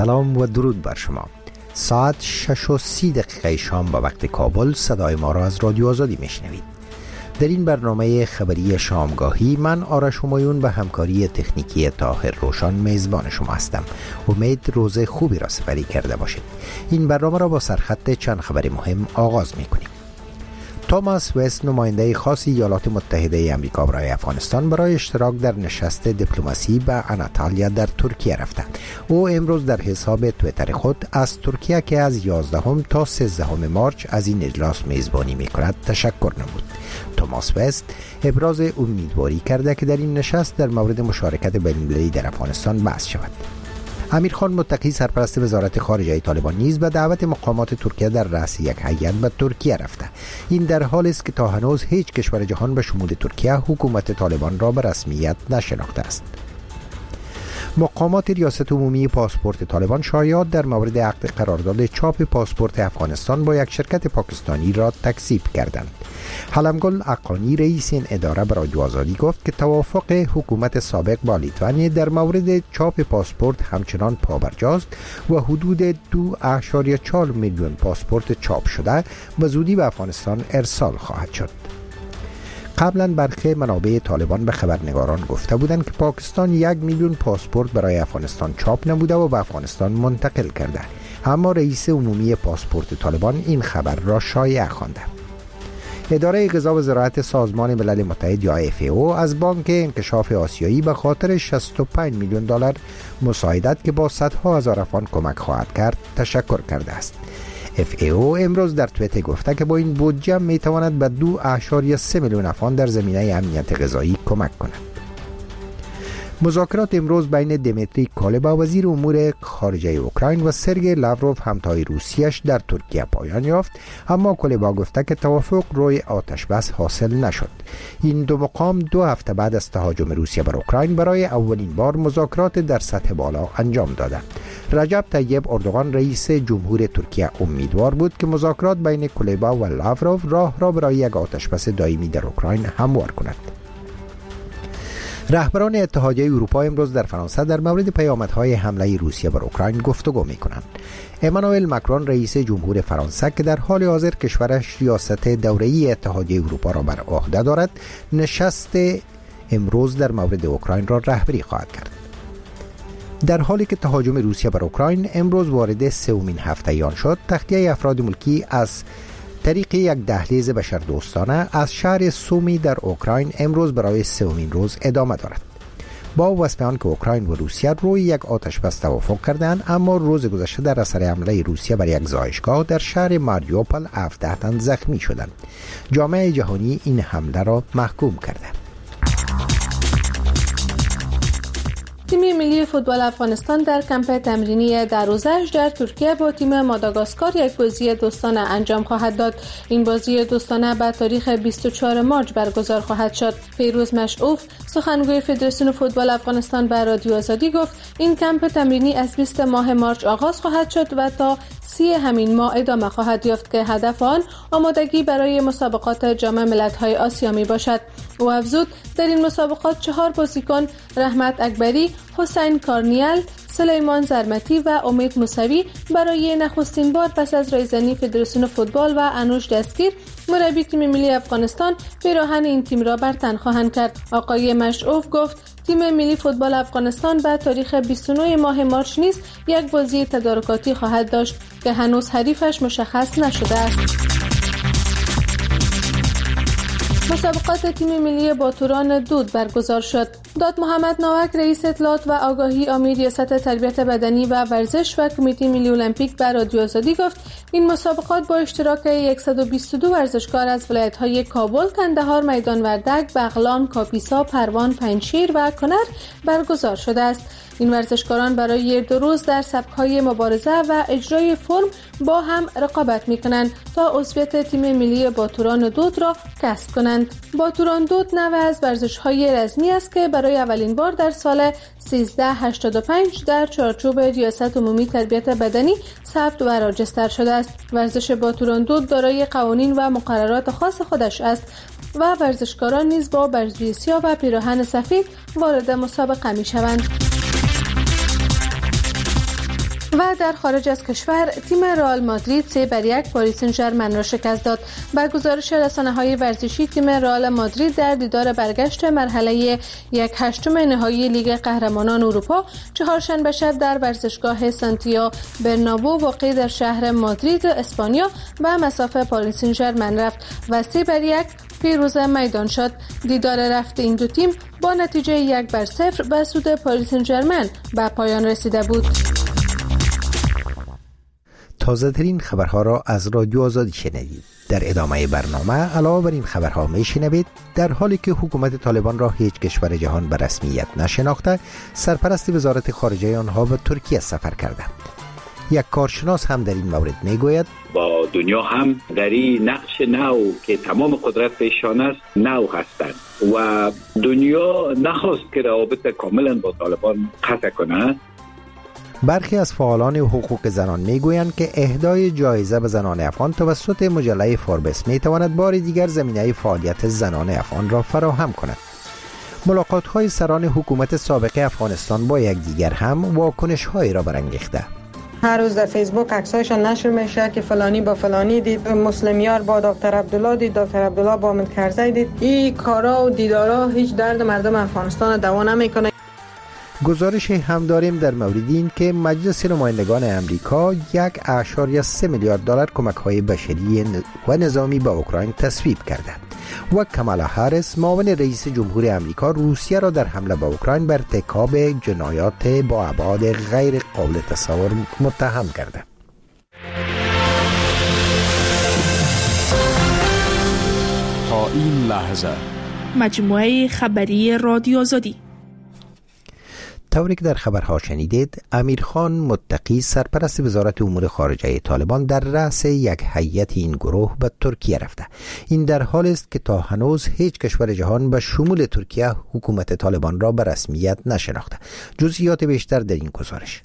سلام و درود بر شما. ساعت 6:30 شام به وقت کابل صدای ما را از رادیو آزادی میشنوید. در این برنامه خبری شامگاهی من آرش همایون به همکاری تکنیکی طاهر روشان میزبان شما هستم. امید روز خوبی را سپری کرده باشید. این برنامه را با سرخط چند خبر مهم آغاز میکنیم. توماس وست، نماینده خاص ایالات متحده آمریکا برای افغانستان، برای اشتراک در نشست دیپلماسی به آناتالیا در ترکیه رفته. او امروز در حساب توییتر خود از ترکیه که از 11 تا 13 مارچ از این اجلاس میزبانی میکند تشکر نمود. توماس وست ابراز امیدواری کرده که در این نشست در مورد مشارکت بین‌المللی در افغانستان بحث شود. امیرخان متقی، سرپرست وزارت خارجه طالبان، نیز به دعوت مقامات ترکیه در رأس یک هیئت به ترکیه رفته. این در حالی است که تا هنوز هیچ کشور جهان به شمول ترکیه حکومت طالبان را به رسمیت نشناخته است. مقامات ریاست عمومی پاسپورت طالبان شایعات در مورد عقد قرارداد چاپ پاسپورت افغانستان با یک شرکت پاکستانی را تکذیب کردند. حلمگل اقانی، رئیس این اداره، برای رادیو آزادی گفت که توافق حکومت سابق با لیتوانی در مورد چاپ پاسپورت همچنان پابرجاست و حدود 2.4 میلیون پاسپورت چاپ شده به زودی به افغانستان ارسال خواهد شد. قبلا برخی منابع طالبان به خبرنگاران گفته بودند که پاکستان 1 میلیون پاسپورت برای افغانستان چاپ نموده و به افغانستان منتقل کرده، اما رئیس عمومی پاسپورت طالبان این خبر را شایع خوانده. اداره غذا و زراعت سازمان ملل متحد یا FAO از بانک انکشاف آسیایی به خاطر 65 میلیون دلار مساعدت که با صدها هزار افغان کمک خواهد کرد تشکر کرده است. FAO امروز در توییتر گفته که با این بودجه می تواند به 2.3 میلیون افغان در زمینه امنیت غذایی کمک کند. مذاکرات امروز بین دمیتری کولبا، وزیر امور خارجه اوکراین، و سرگئی لاوروف، همتای روسیش، در ترکیه پایان یافت، اما کولبا گفته که توافق روی آتش بس حاصل نشد. این دو مقام 2 هفته بعد از تهاجم روسیه بر اوکراین برای اولین بار مذاکرات در سطح بالا انجام دادند. رجب طیب اردوغان، رئیس جمهور ترکیه، امیدوار بود که مذاکرات بین کولبا و لاوروف راه را برای یک آتش بس دائمی در اوکراین هموار کند. رهبران اتحادیه اروپا امروز در فرانسه در مورد پیامدهای حمله روسیه بر اوکراین گفتگو می‌کنند. امانوئل ماکرون، رئیس جمهور فرانسه که در حال حاضر کشورش ریاست دوره‌ای اتحادیه اروپا را بر عهده دارد، نشست امروز در مورد اوکراین را رهبری خواهد کرد. در حالی که تهاجم روسیه بر اوکراین امروز وارد 3مین هفته آن شد، تخلیه افراد ملکی از طریق یک دهلیز بشردوستانه از شهر سومی در اوکراین امروز برای 3مین روز ادامه دارد. با وصف آن که اوکراین و روسیه روی یک آتش بس توافق کردند، اما روز گذشته در اثر حمله روسیه بر یک زایشگاه در شهر ماریوپول 17 تن زخمی شدند. جامعه جهانی این حمله را محکوم کرده. تیم ملی فوتبال افغانستان در کمپ تمرینی در روزش در ترکیه با تیم ماداگاسکار یک بازی دوستانه انجام خواهد داد. این بازی دوستانه به تاریخ 24 مارچ برگزار خواهد شد. پیروز مشعوف، سخنگوی فدراسیون فوتبال افغانستان، به رادیو آزادی گفت این کمپ تمرینی از 20 ماه مارچ آغاز خواهد شد و تا 30 همین ماه ادامه خواهد یافت که هدف آن آمادگی برای مسابقات جام ملت‌های آسیا می باشد. او افزود در این مسابقات 4 بازیکن، رحمت اکبری، حسین کارنیل، سلیمان زرمتی و امید موسوی، برای نخستین بار پس از رایزنی فدراسیون فوتبال و انوش دستگیر مربی تیم ملی افغانستان پیراهن این تیم را بر تن خواهند کرد. آقای مشعوف گفت تیم ملی فوتبال افغانستان به تاریخ 29 ماه مارچ نیز یک بازی تدارکاتی خواهد داشت که هنوز حریفش مشخص نشده است. مسابقات تیم ملی باتوران دود برگزار شد. داد محمد ناوک، رئیس اطلاعات و آگاهی عامی ریاست تربیت بدنی و ورزش و کمیته ملی المپیک، به رادیو آزادی گفت این مسابقات با اشتراک 122 ورزشکار از ولایت‌های کابل، کندهار، میدان وردک، بغلان، کاپیسا، پروان، پنجشیر و کنر برگزار شده است. این ورزشکاران برای 2 روز در سبک‌های مبارزه و اجرای فرم با هم رقابت می‌کنند تا عضویت تیم ملی باتوران دود را کسب کنند. باتوران دود نوع از ورزش‌های رزمی است که برای اولین بار در سال 1385 در چارچوب ریاست عمومی تربیت بدنی ثبت و راجستر شده است. ورزش باتوران دود دارای قوانین و مقررات خاص خودش است و ورزشکاران نیز با برزوی سیاه و پیراهن سفید وارد مسابقه می‌شوند. و در خارج از کشور تیم رئال مادرید 3-1 پاریس سن ژرمن را شکست داد. با گزارش رسانه‌های ورزشی تیم رئال مادرید در دیدار برگشت مرحله 1/8 نهایی لیگ قهرمانان اروپا چهارشنبه شب در ورزشگاه سانتیاگو برنابو واقع در شهر مادرید اسپانیا به مصاف پاریس سن ژرمن رفت و 3-1 پیروز میدان شد. دیدار رفت این دو تیم با نتیجه 1-0 به سود پاریس سن ژرمن به پایان رسیده بود. تازه ترین خبرها را از رادیو آزادی شنیدید. در ادامه برنامه علاوه بر این خبرها می شنوید در حالی که حکومت طالبان را هیچ کشور جهان به رسمیت نشناخته، سرپرست وزارت خارجه آنها به ترکیه سفر کرده. یک کارشناس هم در این مورد می گوید با دنیا هم در این نقش نو که تمام قدرت پیشان است نو هستند و دنیا نخواست که روابط کاملا با طالبان قطع کنه. برخی از فعالان حقوق زنان میگویند که اهدای جایزه به زنان افغان توسط مجله فوربس میتواند بار دیگر زمینه فعالیت زنان افغان را فراهم کند. ملاقات‌های سران حکومت سابق افغانستان با یکدیگر هم واکنش‌هایی را برانگیخته. هر روز در فیسبوک عکسایشان نشر میشه که فلانی با فلانی دید، مسلمیار با دکتر عبدالله دید، دکتر عبدالله با حامد کرزی دید. این کارا و دیدارا هیچ درد مردم افغانستان دوا نمیکنه. گزارش هم داریم در مورد این که مجلس نمایندگان امریکا 1.3 میلیارد دلار کمک‌های بشری و نظامی به اوکراین تصویب کرده و کامالا هریس معاون رئیس جمهور امریکا روسیه را در حمله به اوکراین بر ارتکاب جنایات با ابعاد غیر قابل تصور متهم کرده. تا این لحظه مجموعه خبری رادیو آزادی. طوری که در خبرها شنیدید، امیرخان متقی سرپرست وزارت امور خارجه طالبان در رأس یک هیئت این گروه به ترکیه رفته. این در حالی است که تا هنوز هیچ کشور جهان به شمول ترکیه حکومت طالبان را به رسمیت نشناخته. جزئیات بیشتر در این گزارش.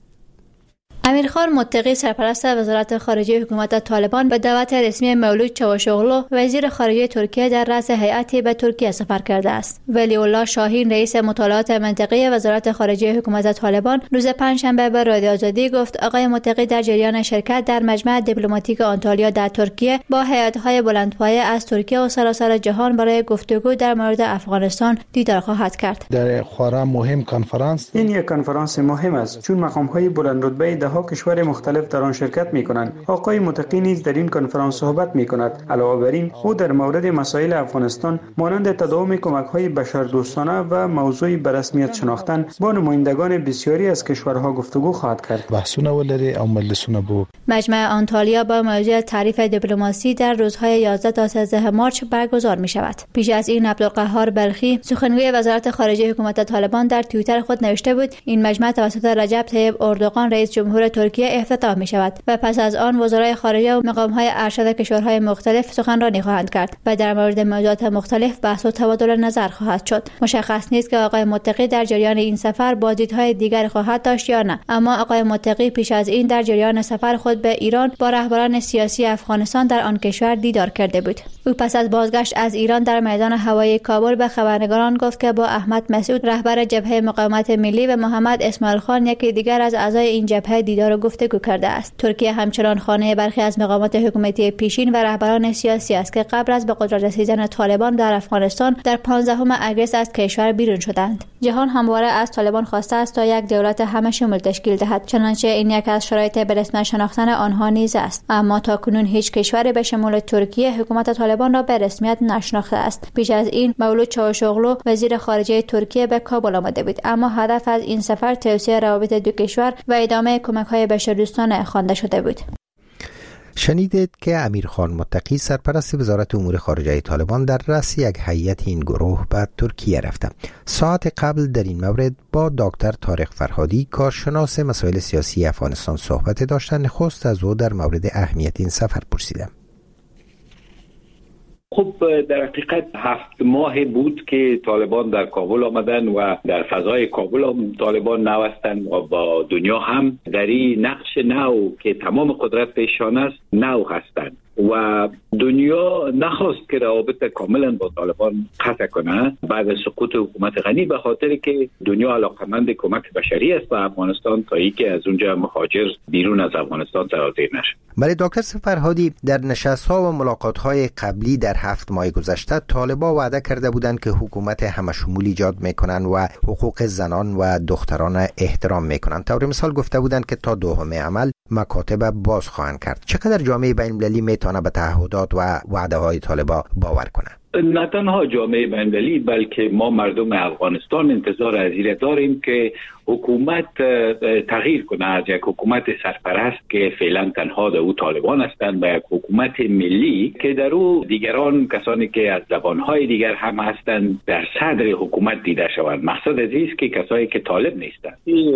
امیرخان متقی سرپرست وزارت خارجه حکومت طالبان به دعوت رسمی مولود چاوشوغلو وزیر خارجه ترکیه در رأس هیئتی به ترکیه سفر کرده است. ولی الله شاهین رئیس مطالعات منطقه وزارت خارجه حکومت طالبان روز پنجشنبه به رادیو آزادی گفت آقای متقی در جریان شرکت در مجمع دیپلماتیک آنتالیا در ترکیه با هیئت‌های بلندپایه از ترکیه و سراسر جهان برای گفتگو در مورد افغانستان دیدار خواهد کرد. در خورا مهم کنفرانس، این یک کنفرانس مهم است چون مقام‌های بلندرتبه کشور مختلف در آن شرکت می‌کنند. آقای متقی نیز در این کنفرانس صحبت می‌کند. علاوه بر این، او در مورد مسائل افغانستان مانند تداوم کمک‌های بشردوستانه و موضوع به رسمیت شناختن با نمایندگان بسیاری از کشورها گفتگو خواهد کرد. بحثونه ولري او مجلسونه بو. مجمع آنتالیا با موضوع تعریف دیپلماسی در روزهای 11 تا 13 مارس برگزار می‌شود. پیش از این عبدالقهار بلخی سخنگوی وزارت خارجه حکومت طالبان در توییتر خود نوشته بود این مجمع توسط رجب طیب اردوغان رئیس جمهور ترکیه افتتاح می شود و پس از آن وزرای خارجه و مقام‌های ارشد کشورهای مختلف سخنرانی خواهند کرد و در مورد موضوعات مختلف بحث و تبادل نظر خواهد شد. مشخص نیست که آقای متقی در جریان این سفر بازدیدهای دیگر خواهد داشت یا نه، اما آقای متقی پیش از این در جریان سفر خود به ایران با رهبران سیاسی افغانستان در آن کشور دیدار کرده بود. او پس از بازگشت از ایران در میدان هوایی کابل به خبرنگاران گفت که با احمد مسعود رهبر جبهه مقاومت ملی و محمد اسماعیل خان یکی دیگر از اعضای این جبهه دیدار و گفتگو کرده است. ترکیه همچنان خانه برخی از مقامات حکومتی پیشین و رهبران سیاسی است که قبل از به قدرت رسیدن طالبان در افغانستان در 15 اگست از کشور بیرون شدند. جهان همواره از طالبان خواسته است تا یک دولت همه شمول تشکیل دهد، چنانچه این یک از شرایط به رسمیت شناختن آنها نیز است. اما تاکنون هیچ کشوری به شمول ترکیه حکومت طالبان را به رسمیت نشناخته است. پیش از این مولود چاوشوغلو وزیر خارجه ترکیه به کابل آمده بود، اما هدف از این سفر توسعه روابط دو کشور و ادامه کمک‌های بشردوستانه خوانده شده بود. شنیدید که امیرخان متقی سرپرست وزارت امور خارجه طالبان در رأس یک هیئت این گروه به ترکیه رفته. ساعت قبل در این مورد با دکتر طارق فرهادی کارشناس مسائل سیاسی افغانستان صحبت داشتن. نخست از او در مورد اهمیت این سفر پرسیدم. خب در حقیقت 7 ماه بود که طالبان در کابل آمدن و در فضای کابل هم طالبان نوستن و با دنیا هم در این نقش نو که تمام قدرت پیشان است نو هستند و دنیا نخواست که روابط کاملا با طالبان قطع کنه بعد از سقوط حکومت غنی، به خاطر که دنیا علاقمند کمک بشری است به افغانستان تا اینکه از اونجا مهاجر بیرون از افغانستان سرازیر نشه. ولی دکتر فرهادی، در نشست‌ها و ملاقات‌های قبلی در 7 ماه گذشته طالبان وعده کرده بودند که حکومت همشمولی ایجاد میکنن و حقوق زنان و دختران احترام میکنن. طور مثال گفته بودند که تا دوم عمل مکاتب باز خواهند کرد. چقدر جامعه بین‌المللی میتونه به تعهدات و وعده‌های طالبان باور کنه؟ نه تنها جامعه بین‌المللی بلکه ما مردم افغانستان انتظار از این داریم که حکومت تغییر کنه از یک حکومت سرپرست که فعلا تنها در او طالبان هستند به یک حکومت ملی که در او دیگران کسانی که از زبانهای دیگر هم هستند در صدر حکومت دیده شوند. مقصد از این است که کسایی که طالب نیستند.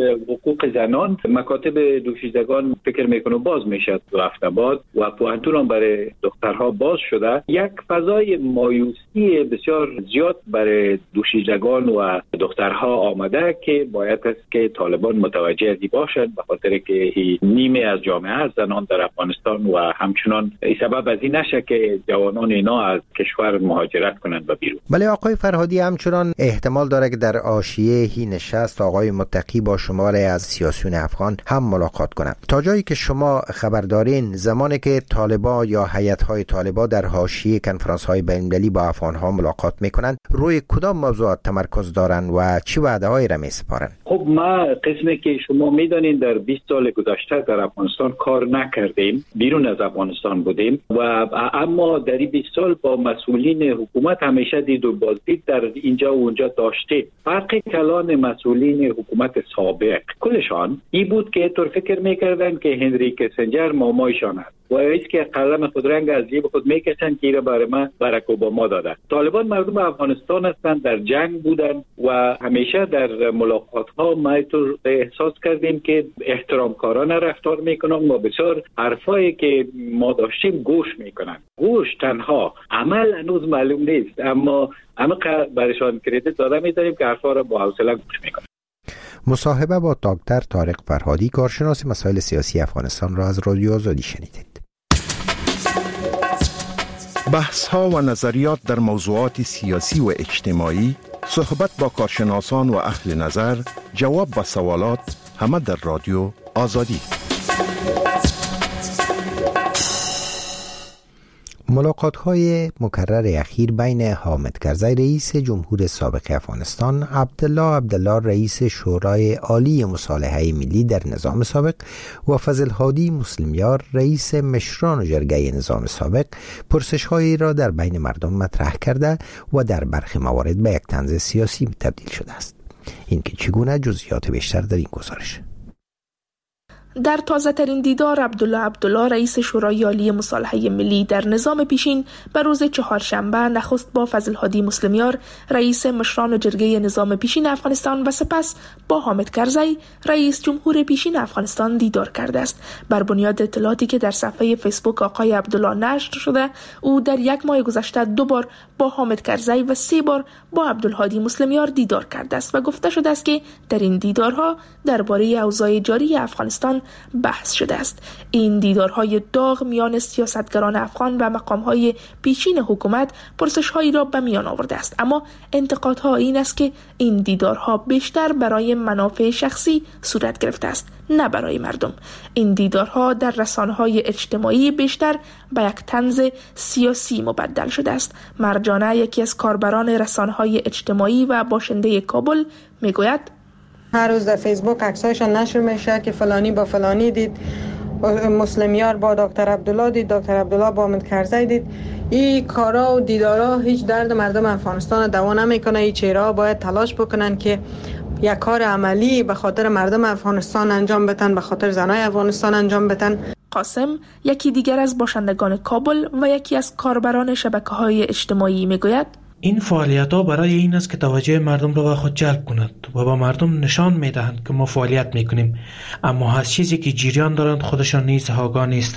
حقوق زنان، مکاتب دوشیزگان فکر میکنه باز میشد تو هفته‌باد و پوهنتون برای دخترها باز شده. یک فضای مایوسی بسیار زیاد برای دوشیزگان و دخترها آمده که باید که طالبان متوجه ازی باشند، به خاطر که نیمه از جامعه زنان در افغانستان و همچنان سبب از این نشه که جوانان اینا از کشور مهاجرت کنند و بیرون. ولی آقای فرهادی، همچنان احتمال داره که در حاشیه هی نشست آقای متقی با شماری از سیاسیون افغان هم ملاقات کنند. تا جایی که شما خبر دارین، زمانی که طالبان یا هیئت‌های طالبان در حاشیه کنفرانس‌های بین‌المللی با افغان‌ها ملاقات میکنند، روی کدام موضوعات تمرکز دارن و چه وعده‌هایی را میسپارن؟ خب ما قسمی که شما میدانید در 20 سال گذشته در افغانستان کار نکردیم، بیرون از افغانستان بودیم و اما در این 20 سال با مسئولین حکومت همیشه دید و بازدید در اینجا و اونجا داشتیم. فرق کلان مسئولین حکومت سابق کلشان این بود که طور فکر میکردن که هنری کیسنجر مامایشان است و هیچ که قلم خود رنگ از جیب خود میکشن که برای من باراک اوباما داده. طالبان مردم افغانستان هستند، در جنگ بودن و همیشه در ملاقات ها ما تو احساس کردیم که احترامکارانه رفتار میکنن و بسیار حرفایی که ما داشتیم گوش میکنن. گوش تنها، عمل هنوز معلوم نیست، اما برایشان کردیت داده میداریم که حرفا را با حوصله گوش میکنن. مصاحبه با دکتر طارق فرهادی، کارشناس مسائل سیاسی افغانستان را از رادیو آزادی شنیدید. بحث ها و نظریات در موضوعات سیاسی و اجتماعی، صحبت با کارشناسان و اهل نظر، جواب به سوالات، همه در رادیو آزادی. ملاقات‌های مکرر اخیر بین حامد کرزی رئیس جمهور سابق افغانستان، عبدالله رئیس شورای عالی مصالحه ملی در نظام سابق و فضل هادی مسلمیار رئیس مشران جرگه نظام سابق پرسش‌هایی را در بین مردم مطرح کرده و در برخی موارد به یک طنز سیاسی تبدیل شده است. این که چگونه، جزئیات بیشتر در این گزارش. در تازه ترین دیدار عبدالله رئیس شورای عالی مصالحه ملی در نظام پیشین به روز چهارشنبه نخست با فضل هادی مسلمیار رئیس مشران جرگه نظام پیشین افغانستان و سپس با حامد کرزی رئیس جمهور پیشین افغانستان دیدار کرده است. بر بنیاد اطلاعاتی که در صفحه فیسبوک آقای عبدالله نشر شده، او در 1 ماه گذشته 2 بار با حامد کرزی و 3 بار با عبدالهادی مسلمیار دیدار کرده است و گفته شده است که در این دیدارها درباره اوضاع جاری افغانستان بحث شده است. این دیدارهای داغ میان سیاستگران افغان و مقامهای پیشین حکومت پرسش‌هایی را به میان آورده است، اما انتقادها این است که این دیدارها بیشتر برای منافع شخصی صورت گرفته است، نه برای مردم. این دیدارها در رسانه‌های اجتماعی بیشتر به یک طنز سیاسی مبدل شده است. مرجانه، یکی از کاربران رسانه‌های اجتماعی و باشنده کابل، میگوید هر روز در فیسبوک عکسایشان نشر میشه که فلانی با فلانی دید، مسلمیار با دکتر عبدالله دید، دکتر عبدالله با حامد کرزی دید. این کارا و دیدارا هیچ درد مردم افغانستان دوا نمیکنه. این چهره‌ها باید تلاش بکنن که یک کار عملی به خاطر مردم افغانستان انجام بدن، به خاطر زنای افغانستان انجام بدن. قاسم، یکی دیگر از باشندگان کابل و یکی از کاربران شبکه‌های اجتماعی، میگوید این فعالیت‌ها برای این است که توجه مردم را به خود جلب کند و به مردم نشان می‌دهند که ما فعالیت می‌کنیم، اما از چیزی که جریان دارند خودشان نیز آگاه نیستند.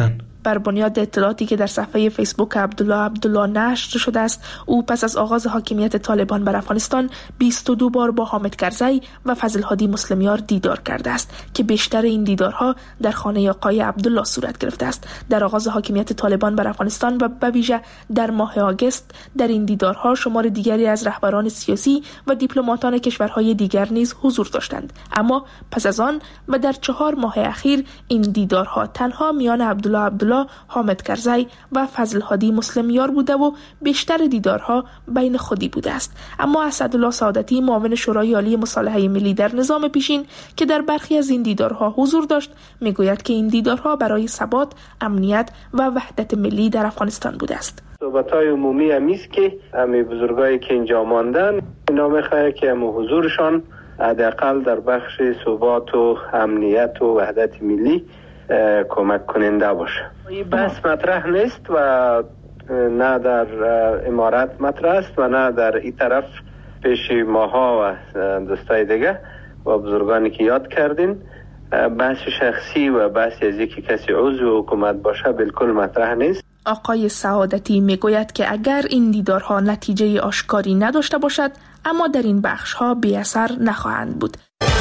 بر بنیاد اطلاعاتی که در صفحه فیسبوک عبدالله نشر شده است، او پس از آغاز حاکمیت طالبان بر افغانستان 22 بار با حامد کرزی و فضل هادی مسلمیار دیدار کرده است که بیشتر این دیدارها در خانه آقای عبدالله صورت گرفته است. در آغاز حاکمیت طالبان بر افغانستان و به ویژه در ماه آگوست در این دیدارها شمار دیگری از رهبران سیاسی و دیپلماتان کشورهای دیگر نیز حضور داشتند، اما پس از آن و در 4 ماه اخیر این دیدارها تنها میان عبدالله، حامد کرزی و فضل هادی مسلمیار بوده و بیشتر دیدارها بین خودی بوده است. اما اسدالله سعادتی، معاون شورای عالی مصالحه ملی در نظام پیشین که در برخی از این دیدارها حضور داشت، میگوید که این دیدارها برای ثبات، امنیت و وحدت ملی در افغانستان بوده است. صحبت‌های عمومی همیست که همه بزرگایی که اینجا ماندن اینا میخواه که همه حضورشان حداقل در بخش ثبات و امنیت و وحدت ملی کمک کننده باشه. این بحث مطرح نیست و نه در امارات مطرح است و نه در این طرف پیش ماها و دوستای دیگه و بزرگانی که یاد کردین. بحث شخصی و بحث از اینکه کسی عضو حکومت باشه بالکل مطرح نیست. آقای سعادتی میگوید که اگر این دیدارها نتیجه آشکاری نداشته باشد، اما در این بخش‌ها بی اثر نخواهند بود.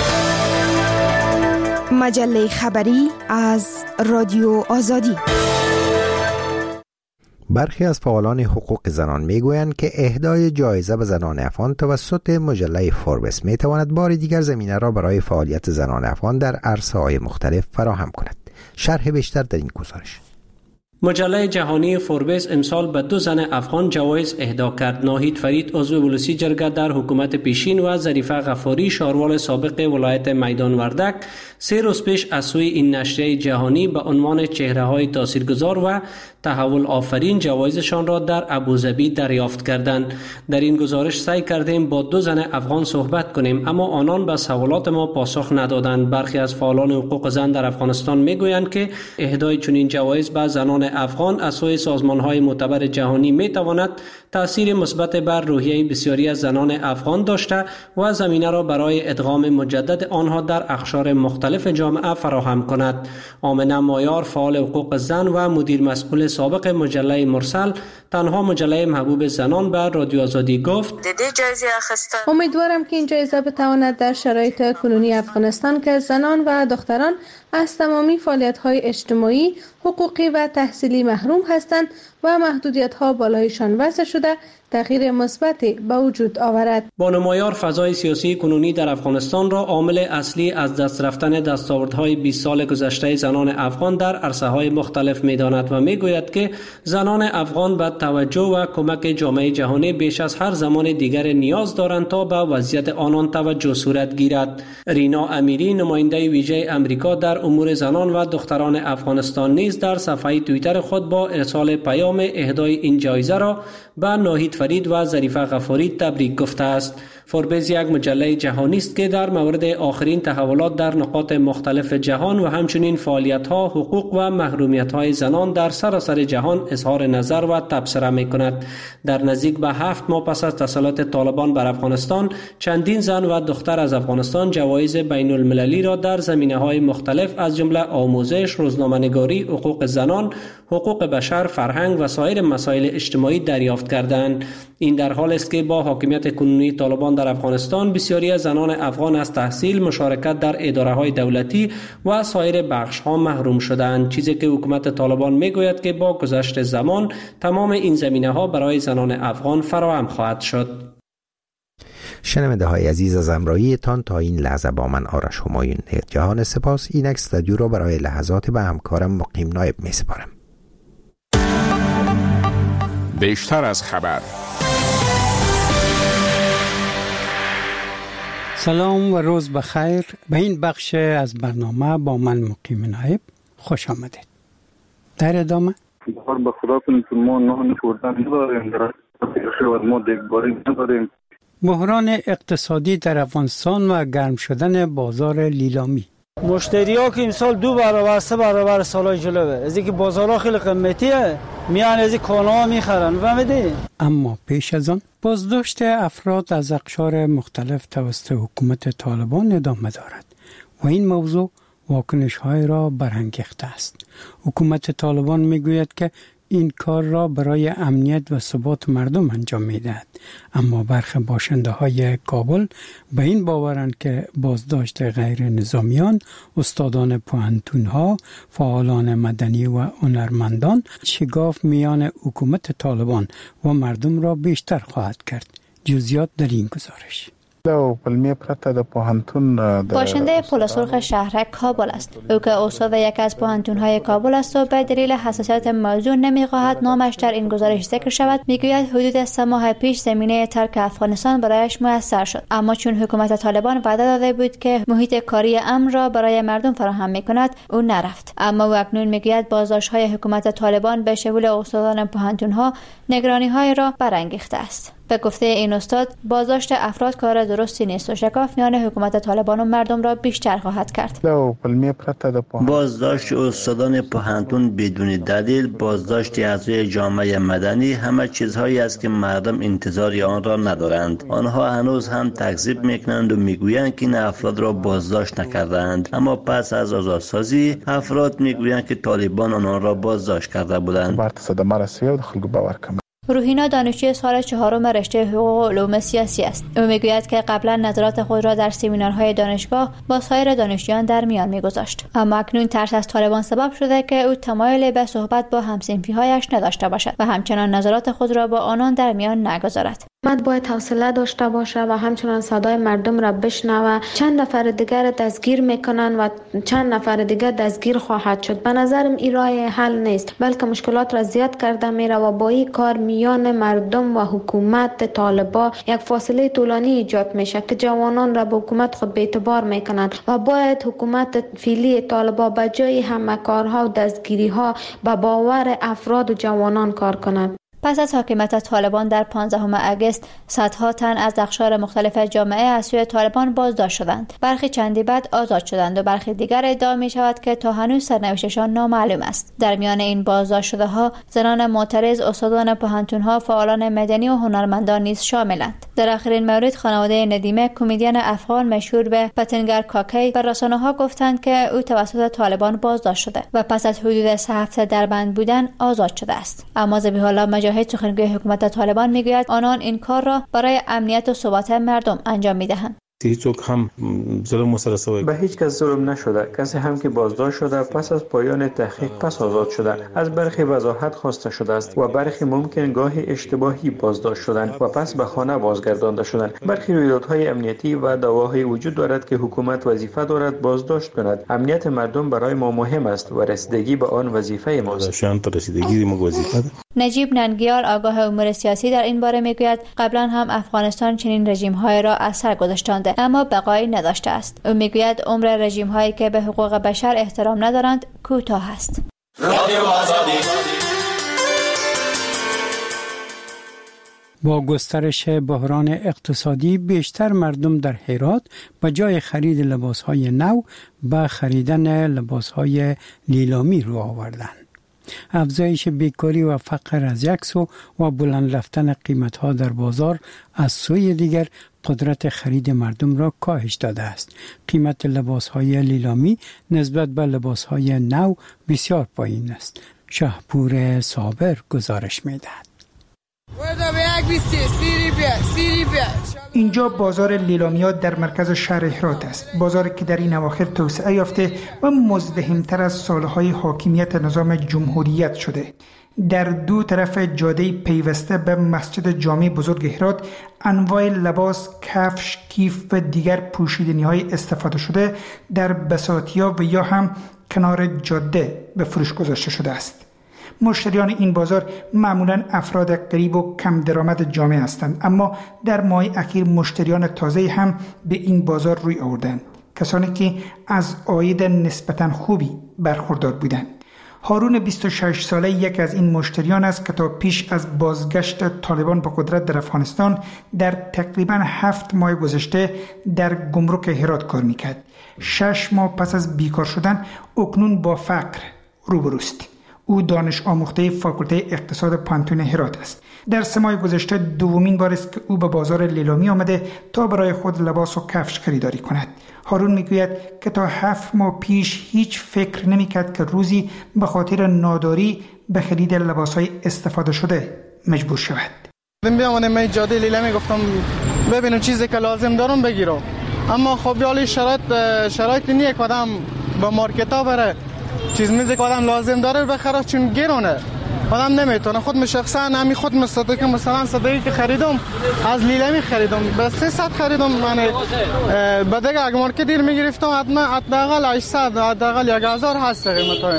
مجله خبری از رادیو آزادی. برخی از فعالان حقوق زنان میگویند که اهدای جایزه به زنان افغان توسط مجله فوربس میتواند بار دیگر زمینه را برای فعالیت زنان افغان در عرصه‌های مختلف فراهم کند. شرح بیشتر در این گزارش. مجله جهانی فوربس امسال به 2 زن افغان جوایز اهدا کرد. ناهید فرید عضو ولسی جرگه در حکومت پیشین و ظریفه غفاری شاروال سابق ولایت میدان وردک 3 روز پیش از سوی این نشریه جهانی به عنوان چهره‌های تاثیرگذار و تحول آفرین جوایزشان را در ابوظبی دریافت کردند. در این گزارش سعی کردیم با 2 زن افغان صحبت کنیم، اما آنان به سوالات ما پاسخ ندادند. برخی از فعالان حقوق زن در افغانستان میگویند که اهدای چنین جوایز به زنان افغان از سوی سازمان‌های معتبر جهانی میتواند تأثیر مثبت بر روحیه بسیاری از زنان افغان داشته و زمینه را برای ادغام مجدد آنها در اقشار مختلف جامعه فراهم کند. آمنه مایار، فعال حقوق زن و مدیر مسئول سابق مجله مرسل، تنها مجله محبوب زنان، بر رادیو آزادی گفت: امیدوارم که این جایزه بتواند در شرایط کنونی افغانستان که زنان و دختران از تمامی فعالیت‌های اجتماعی، حقوقی و تحصیلی محروم هستند و محدودیت‌ها بالایشان وضع شده، تغییر مثبتی به وجود آورد. بانو مایار فضای سیاسی کنونی در افغانستان را عامل اصلی از دست رفتن دستاوردهای 20 سال گذشته زنان افغان در عرصه‌های مختلف می‌داند و می‌گوید که زنان افغان به توجه و کمک جامعه جهانی بیش از هر زمان دیگر نیاز دارند تا به وضعیت آنان توجه صورت گیرد. رینا امیری، نماینده ویژه امریکا در امور زنان و دختران افغانستان، نیز در صفحه توییتر خود با ارسال پیام اهدای این جایزه را به ناهید فرید و ظریفه غفاری تبریک گفته است. فوربس یک مجله جهانی است که در مورد آخرین تحولات در نقاط مختلف جهان و همچنین فعالیت‌ها، حقوق و محرومیت‌های زنان در سراسر جهان اظهار نظر و تبصره می‌کند. در نزدیک به 7 ماه پس از تسلط طالبان بر افغانستان، چندین زن و دختر از افغانستان جوایز بین‌المللی را در زمینه‌های مختلف از جمله آموزش، روزنامه‌نگاری، حقوق زنان، حقوق بشر، فرهنگ و سایر مسائل اجتماعی دریافت کردند. این در حال است که با حاکمیت کنونی طالبان در افغانستان بسیاری از زنان افغان از تحصیل، مشارکت در اداره‌های دولتی و سایر بخش‌ها محروم شدند، چیزی که حکومت طالبان میگوید که با گذشت زمان تمام این زمینه‌ها برای زنان افغان فراهم خواهد شد. شنونده های عزیز، از همراهیتان تا این لحظه با من آرش همایون جهان سپاس. این استودیو را برای لحظات به همکارم مقیم نایب می سپارم. بیشتر از خبر. سلام و روز بخیر. به این بخش از برنامه با من مقیم نایب خوش آمدید. در ادامه بار به خدا کنید که ما نان خوردن نداریم، ما دیگباری نداریم. بحران اقتصادی در افغانستان و گرم شدن بازار لیلامی. مشتری‌ها که امسال 2 برابر 3 برابر سالای جلوه، از اینکه بازارها خیلی قیمتیه، میان از این کالاها میخرن. فهمیدی؟ اما پیش از آن بازداشت افراد از اقشار مختلف توسط حکومت طالبان ادامه دارد و این موضوع واکنش‌های را برانگیخته است. حکومت طالبان می‌گوید که این کار را برای امنیت و ثبات مردم انجام می‌دهد، اما برخی باشنده‌های کابل به این باورند که بازداشت غیر نظامیان، استادان پوهنتون‌ها، فعالان مدنی و هنرمندان شگاف میان حکومت طالبان و مردم را بیشتر خواهد کرد. جزئیات در این گزارش. باشنده پل سرخ شهرک کابل است. او که استاد یکی از پوهنتون‌های کابل است و به دلیل حساسیت موضوع نمی‌خواهد نامش در این گزارش ذکر شود، میگوید حدود 3 ماه پیش زمینه ترک افغانستان برایش میسر شد، اما چون حکومت طالبان وعده داده بود که محیط کاری امن را برای مردم فراهم می‌کند، او نرفت. اما او اکنون میگوید بازداشت‌های حکومت طالبان به شمول استادان پوهنتون‌ها نگرانی‌های را برانگیخته است. به گفته این استاد، بازداشت افراد کار درستی نیست و شکاف میان حکومت طالبان و مردم را بیشتر خواهد کرد. بازداشت استادان پوهنتون بدون دلیل، بازداشت اعضای جامعه مدنی، همه چیزهایی است که مردم انتظار آن را ندارند. آنها هنوز هم تکذیب میکنند و میگویند که این افراد را بازداشت نکردند، اما پس از آزادسازی افراد میگویند که طالبان آنها را بازداشت کرده بودند. روحینا دانشجوی سال 4 رشته حقوق و علوم سیاسی است. او میگوید که قبلا نظرات خود را در سمینارهای دانشگاه با سایر دانشجویان در میان میگذاشت، اما اکنون ترس از طالبان سبب شده که او تمایل به صحبت با همصنفی‌هایش نداشته باشد و همچنان نظرات خود را با آنان در میان نگذارد. حکومت باید حوصله داشته باشه و همچنان صدای مردم را بشنوه. چند نفر دیگر دستگیر میکنن و چند نفر دیگر دستگیر خواهد شد. به نظرم این راه حل نیست، بلکه مشکلات را زیاد کرده میره و با این کار میان مردم و حکومت طالبان یک فاصله طولانی ایجاد میشه که جوانان را به حکومت خود به اعتبار میکنند و باید حکومت فعلی طالبان به جای همه کارها و دستگیری ها به باور افراد و جوانان کار کنند. پس از حاکمیت طالبان در 15 اگست صدها تن از اقشار مختلف جامعه از سوی طالبان بازداشت شدند. برخی چندی بعد آزاد شدند و برخی دیگر ادعا می شود که تا هنوز سرنوشتشان نامعلوم است. در میان این بازداشت شده ها زنان معترض، استادان پوهنتون‌ها، فعالان مدنی و هنرمندان نیز شاملند. در آخرین مورد خانواده ندیمه، کمدین افغان مشهور به پتنگر کاکی، به رسانه‌ها گفتند که او توسط طالبان بازداشت شده و پس از حدود 3 هفته در بند بودن آزاد شده است. اما ذبیح الله مجاهد، سخنگوی حکومت طالبان، میگوید آنان این کار را برای امنیت و ثبات مردم انجام میدهند. هیچ هم ظلم سرسوی به هیچ کس ظلم نشده. کسی هم که بازداشت شده پس از پایان تحقیق پس آزاد شده. از برخی وضاحت خواسته شده است و برخی ممکن گاهی اشتباهی بازداشت شدند و پس به خانه بازگردانده شدند. برخی رویدادهای امنیتی و دعواهای وجود دارد که حکومت وظیفه دارد بازداشت کند. امنیت مردم برای ما مهم است و رسیدگی به آن وظیفه ماست. نجیب ننگیال، آگاه امور سیاسی، در این باره میگوید قبلا هم افغانستان چنین رژیم‌های را از سر گذاشتانده اما بقایی نداشته است. او میگوید عمر رژیم‌هایی که به حقوق بشر احترام ندارند کوتاه است. با گسترش بحران اقتصادی، بیشتر مردم در هرات به جای خرید لباس‌های نو به خریدن لباس‌های لیلامی رو آوردند. افزایش بیکاری و فقر از یک سو و بلند رفتن قیمت‌ها در بازار از سوی دیگر قدرت خرید مردم را کاهش داده است. قیمت لباس‌های لیلامی نسبت به لباس‌های نو بسیار پایین است. شهپور صابر گزارش می‌دهد. اینجا بازار لیلامیات در مرکز شهر هرات است. بازاری که در این اواخر توسعه یافته و مزدحم‌تر از سالهای حاکمیت نظام جمهوریت شده. در دو طرف جاده پیوسته به مسجد جامع بزرگ هرات انواع لباس، کفش، کیف و دیگر پوشیدنی‌های استفاده شده در بساطیا و یا هم کنار جاده به فروش گذاشته شده است. مشتریان این بازار معمولاً افراد غریب و کم درآمد جامعه هستند، اما در ماه اخیر مشتریان تازه هم به این بازار روی آوردند، کسانی که از عاید نسبتاً خوبی برخوردار بودند. هارون 26 ساله یک از این مشتریان است که تا پیش از بازگشت طالبان به قدرت در افغانستان در تقریباً 7 ماه گذشته در گمرک هرات کار میکرد. 6 ماه پس از بیکار شدن اکنون با فقر روبروست. او دانش آموخته فاکولته اقتصاد پانتون هرات است. در 3 ماه گذشته دومین بار است که او به بازار لیلامی آمده تا برای خود لباس و کفش خریداری کند. هارون میگوید که تا 7 ماه پیش هیچ فکر نمیکرد که روزی به خاطر ناداری به خرید لباسهای استفاده شده مجبور شود. بیامدم من جاده لیلامی گفتم ببینم چیزی که لازم دارم بگیرم، اما خب یالی شرایط نیه که آدم با مارکت ها بره چیز میزی که آدم لازم داره بخره، چون گرونه آدم نمیتونه. خود شخصا همی خود مثلا صدایی که خریدم از لیلامی خریدم به 300 خریدم، یعنی به دیگه اگه مارکت دیر میگرفتم حداقل 800 حداقل 1000 هست قیمتای.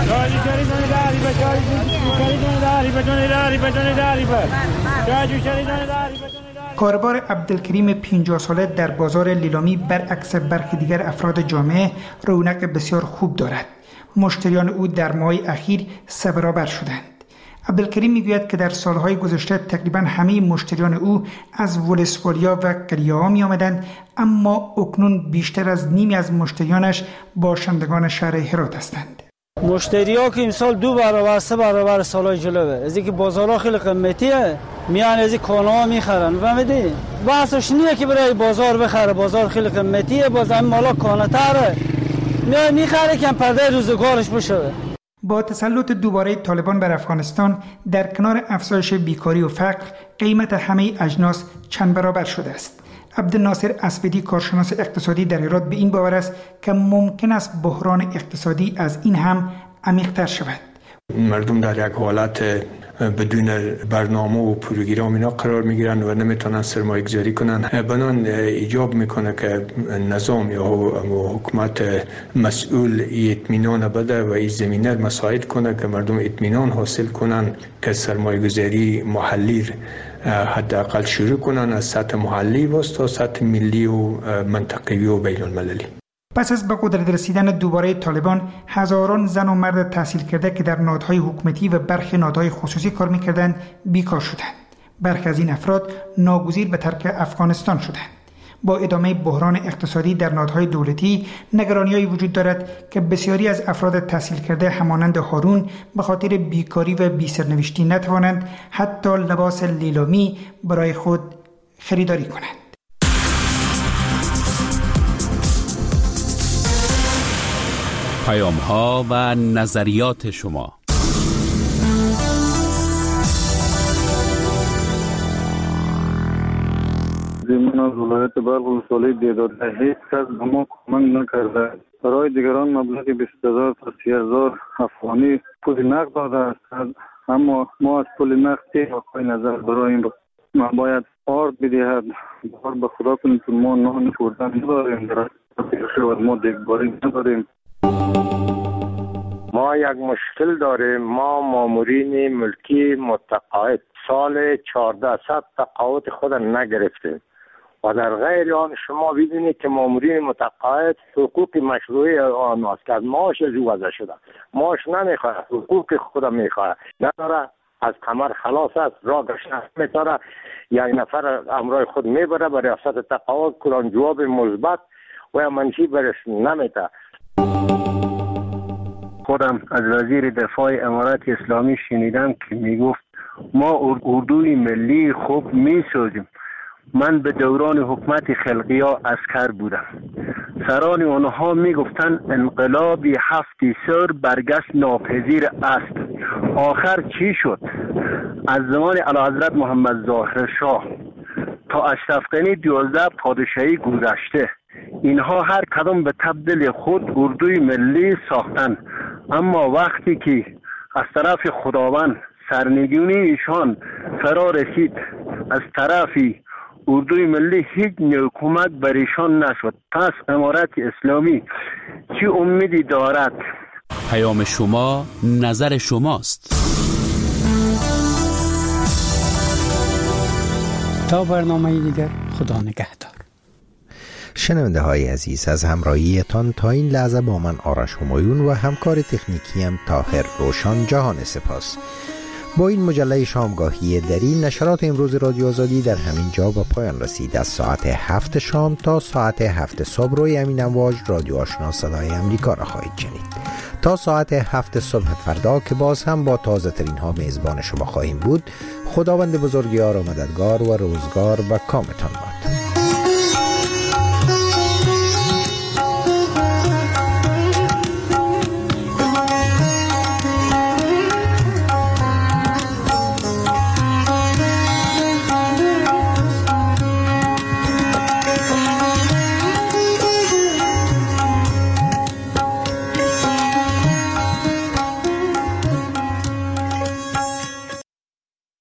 کاربار عبدالکریم 50 ساله در بازار لیلامی برعکس برخی دیگر افراد جامعه رونق بسیار خوب دارد. مشتریان او در ماه اخیر 3 برابر شدند. عبدالکریم میگوید که در سالهای گذشته تقریبا همه مشتریان او از ولسوالیا و قریه‌ها می آمدند، اما اکنون بیشتر از نیمی از مشتریانش باشندگان شهر هرات هستند. مشتری‌ها که امسال 2 برابر 3 برابر سالهای جلوه، از اینکه بازارها خیلی قیمتیه، میان از این کالاها میخرن. فهمیدی؟ بحثش نیه که برای بازار بخره، بازار خیلی قیمتیه، باز همین مالا کانتره میان میخره که پرده روزگارش بشه. با تسلط دوباره طالبان بر افغانستان در کنار افزایش بیکاری و فقر، قیمت همه اجناس چند برابر شده است. عبدالناصر اسبدی کارشناس اقتصادی در هرات به این باور است که ممکن است بحران اقتصادی از این هم عمیق‌تر شود. مردم در یک حالت بدون برنامه و پروگرام اینا قرار میگیرن و نمیتونن سرمایه گذاری کنن. بنان ایجاب میکنه که نظام یا حکومت مسئول اطمینان بده و این زمینه مساعد کنه که مردم اطمینان حاصل کنن که سرمایه گذاری محلی حداقل شروع کنن، از سطح محلی و تا سطح ملی و منطقوی و بین المللی. پس از به قدرت رسیدن دوباره طالبان، هزاران زن و مرد تحصیل کرده که در نهادهای حکومتی و برخی نهادهای خصوصی کار می‌کردند بیکار شدند. برخی از این افراد ناگزیر به ترک افغانستان شدند. با ادامه بحران اقتصادی در نهادهای دولتی، نگرانی‌هایی وجود دارد که بسیاری از افراد تحصیل کرده همانند هارون به خاطر بیکاری و بی‌سرنوشتی نتوانند حتی لباس لیلامی برای خود خریداری کنند. پیام‌ها و نظریات شما. من از ولایت بلخ ولسوالی دیدار هیچ کس به ما کمک نکرده. برای دیگران مبلغ 20,000 تا 30,000 افغانی پول نقد داده است، اما ما از پول نقد واقعی نظر برای این ما باید آرد بدهد. بار به خدا کنید که ما نان خوردن نداریم، در ما دیگباری نداریم. ما یک مشکل داریم. ما مامورین ملکی متقاعد سال 1400 تقاعد خود نگرفتیم و در غیر آن شما ببینید که مامورین متقاعد حقوق مشروعی آن است که از معاش از او وضع شده. معاش نمیخواد، حقوق خود میخواد، نداره، از کمر خلاص است، راه گشتن میتاره، یک نفر امرای خود میبره برای ریاست تقاعد، کلان جواب مثبت و منفی برش نمیده. خودم از وزیر دفاع امارات اسلامی شنیدم که میگفت ما اردوی ملی خوب میسازیم. من به دوران حکومت خلقیا عسکر بودم. سران آنها میگفتن انقلابی 7 سر برگشت ناپذیر است. آخر چی شد؟ از زمان اعلیحضرت محمد ظاهر شاه تا اشرف غنی 12 پادشاهی گذشته، اینها هر کدام به تبدیل خود اردوی ملی ساختن، اما وقتی که از طرف خداوند سرنگونی ایشان فرا رسید، از طرفی اردوی ملی هیچ حکومت بر ایشان نشد. پس امارت اسلامی چی امیدی دارد؟ پیام شما نظر شماست. تا برنامه دیگر، خدا نگهدار. شنونده های عزیز، از همراهیتان تا این لحظه با من آرش همایون و همکار تکنیکی هم طاهر روشان جهان سپاس. با این مجله شامگاهی دری نشرات امروز رادیو آزادی در همین جا به پایان رسید. از ساعت 7 شام تا ساعت 7 صبح روی همین امواج رادیو آشنا صدای امریکا را خواهید شنید. تا ساعت 7 صبح فردا که باز هم با تازه ترین ها میزبان شما خواهیم بود. خداوند بزرگوار و مددگار و روزگار و کامتان باشد.